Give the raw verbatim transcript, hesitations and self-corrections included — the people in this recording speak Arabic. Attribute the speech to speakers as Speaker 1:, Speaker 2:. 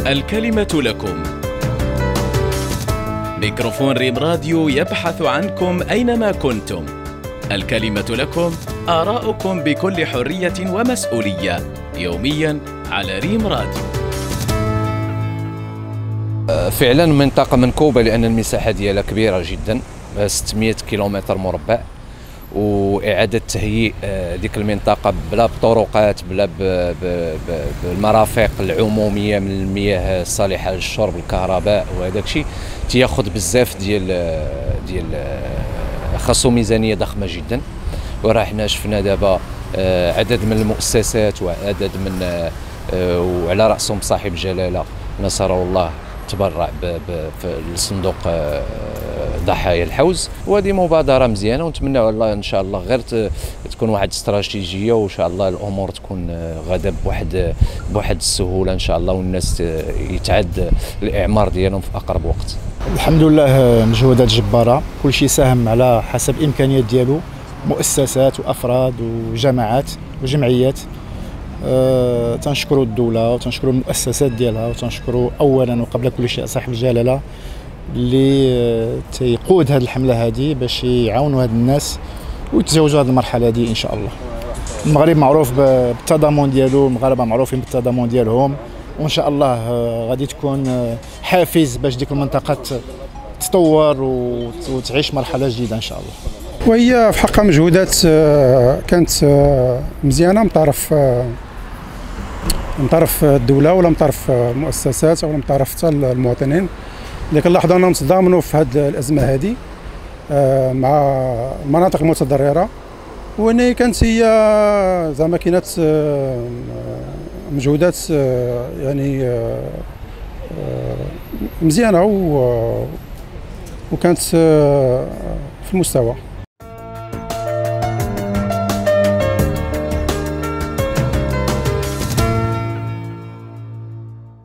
Speaker 1: الكلمة لكم. ميكروفون ريم راديو يبحث عنكم أينما كنتم. الكلمة لكم، آراؤكم بكل حرية ومسؤولية، يومياً على ريم راديو.
Speaker 2: فعلا منطقة منكوبة لأن المساحة ديالها كبيرة جدا، ستمائة كيلومتر مربع، وإعادة تهيئ ديك المنطقة بلا بطرقات بلا بالمرافق العمومية من المياه الصالحة للشرب، الكهرباء وهذاك الشيء تياخذ بزاف ديال ديال خاصو ميزانية ضخمة جدا. وراه حنا شفنا دابا عدد من المؤسسات وعدد من وعلى رأسهم صاحب الجلالة نصره الله تبرع في الصندوق ضحايا الحوز، وهذه مبادرة مزيانة ونتمنى الله ان شاء الله غير تكون واحد استراتيجية، وان شاء الله الامور تكون غادا بواحد بواحد السهولة ان شاء الله، والناس يتعد الاعمار ديالهم في اقرب وقت.
Speaker 3: الحمد لله مجهودات جبارة، كل شيء ساهم على حسب الامكانيات ديالو، مؤسسات وافراد وجماعات وجمعيات. أه تنشكروا الدولة وتنشكروا المؤسسات ديالها، وتنشكروا اولا وقبل كل شيء صاحب الجلالة اللي تيقود هذه الحملة هذه باش يعاونوا هاد الناس ويتزوجوا هذه المرحلة هذه ان شاء الله. المغرب معروف بالتضامن ديالو، المغاربة معروفين بالتضامن ديالهم، وان شاء الله غادي تكون حافز باش ديك المنطقة تطور وتعيش مرحلة جديدة ان شاء الله.
Speaker 4: وهي في حقها مجهودات كانت مزيانة من طرف من طرف الدولة ولا من طرف المؤسسات او من طرف حتى المواطنين اللي كنلاحظوا انهم تضامنوا في هذه الازمة هذه مع المناطق المتضررة، واني كانت هي زعما كاينات مجهودات يعني مزيانة وكانت في المستوى.